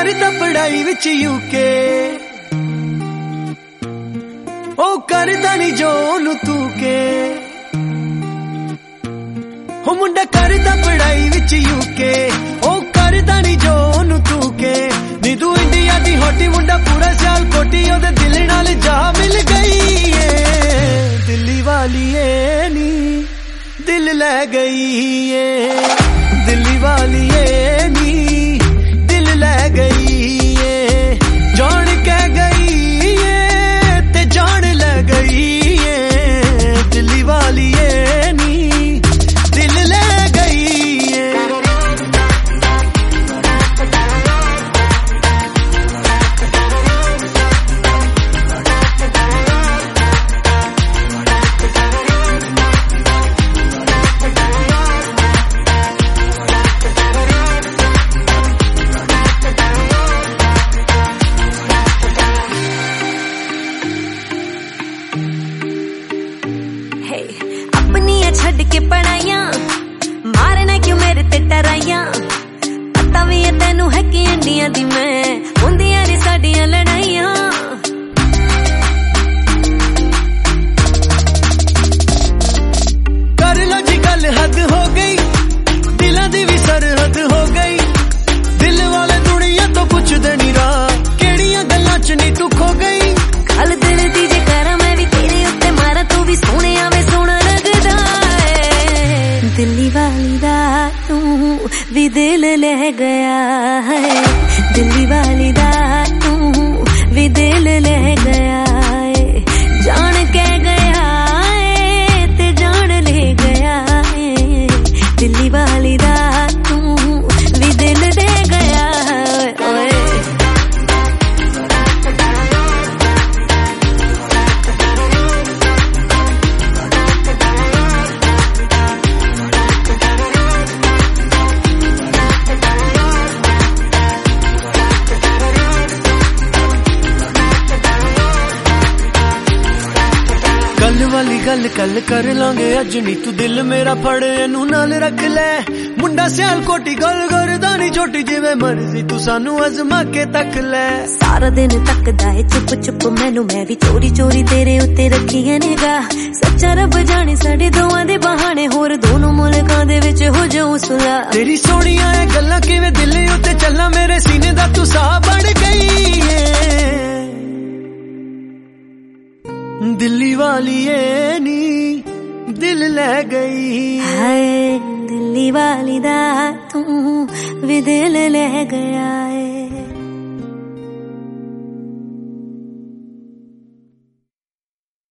करदा पढ़ाई विच यूके, ओ करदा नी जो ओनू तू के। हो मुंडा करदा पढ़ाई विच यूके, ओ करदा नी जो ओनू तू के। नी तू इंडिया दी होटी मुंडा पूरा साल कोटी, ओदे दिल नाल जा मिल गई है। दिल्ली वाली ए नी दिल ले गई है, दिल्ली वाली ए नी दिल ले गई है। जान कह गई है ते जान ले गई है, दिल्ली वाली ए नी दिल ले गई है। छड़ के पढ़ाइयां मारना क्यों मेरे ते टराइयां। पता भी है तेनू है कि इंडिया दी मैं हुंदियां ने साडियां लड़ाइयां। कर लो जी गल हद हो गई, दिलां दी भी सरहद हो गई। दिल वाले दुनिया तो पुछदे नी राह, केड़ियां गल्लां च नी तू खो गई। गल दिल दी जे करा मैं भी तेरे उत्ते मारा, तू भी सोने आवे सोना लगदा। दिल्ली वाली दा तू भी दिल ले गया है, दिल्ली वाली दा तू भी दिल ले गया है। जान के गया है ते जान ले गया है, दिल्ली वाली दा तू भी दिल दे गया है। ओए गल वाली गल कल कर लांगे अज नी, तू दिल मेरा फड़ एनू नाल रख ले। मुंडा सियाल कोटी गल करदा नी छोटी, जिवें मर्जी तू सानू अजमा के तक ले। सारा दिन तकदा है चुप चुप मैनू, मैं भी चोरी चोरी तेरे उत्ते रखी है निगाह। सच्चा रब जाने साडे दोवां दे बहाने, होर दोनों मुल्कां दे विच हो जाऊं सुलह। तेरी सोहणियां ए गल्लां किवें दिल उत्ते चलना, मेरे सीने दा तू साह बन गई है। दिल्ली वाली ए नी दिल ले गई है, दिल्ली वाली दा तू भी दिल ले गया है।